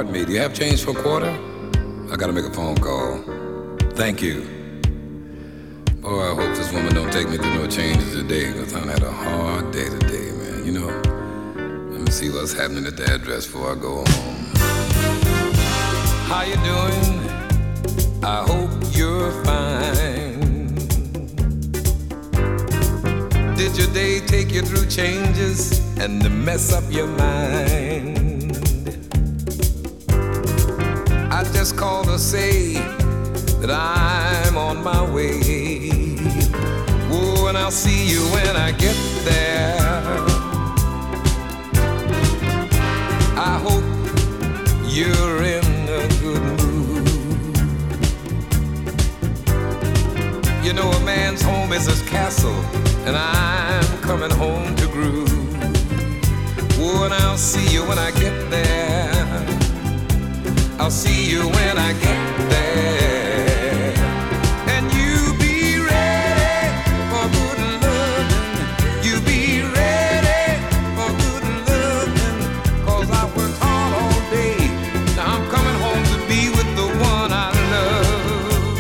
pardon me, do you have change for a quarter? I gotta make a phone call. Thank you. Oh, I hope this woman don't take me through no changes today, because I've had a hard day today, man. You know, let me see what's happening at the address before I go home. How you doing? I hope you're fine. Did your day take you through changes and to mess up your mind? I just called to say that I'm on my way. Oh, and I'll see you when I get there. I hope you're in a good mood. You know, a man's home is his castle, and I'm coming home to groove. Oh, and I'll see you when I get there. I'll see you when I get there. And you be ready for good loving. You be ready for good loving. 'Cause I worked hard all day. Now I'm coming home to be with the one I love.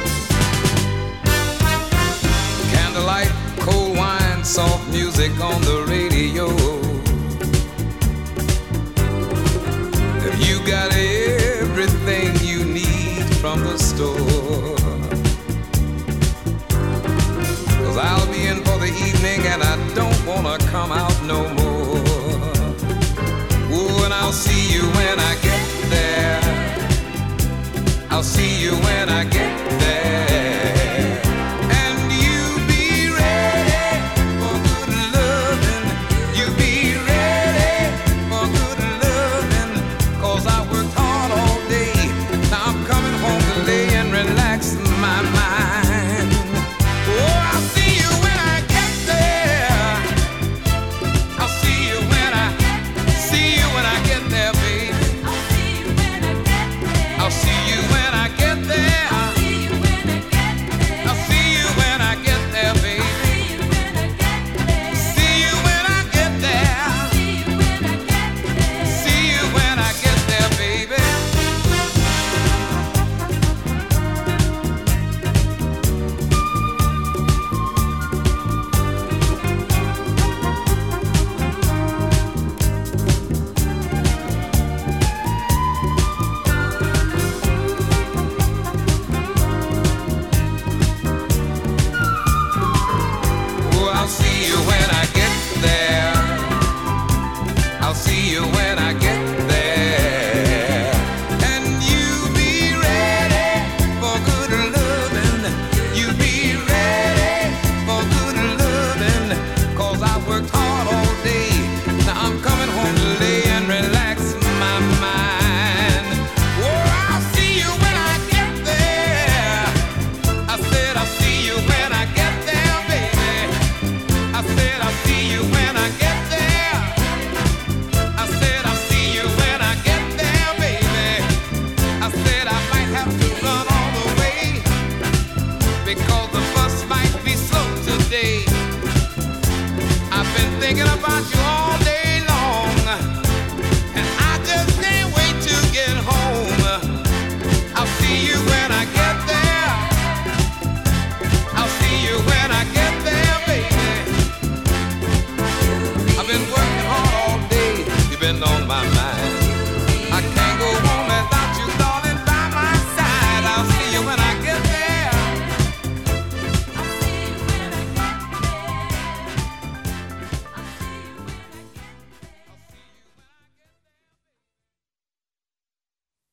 Candlelight, cold wine, soft music on the radio. If you got everything you need from the store,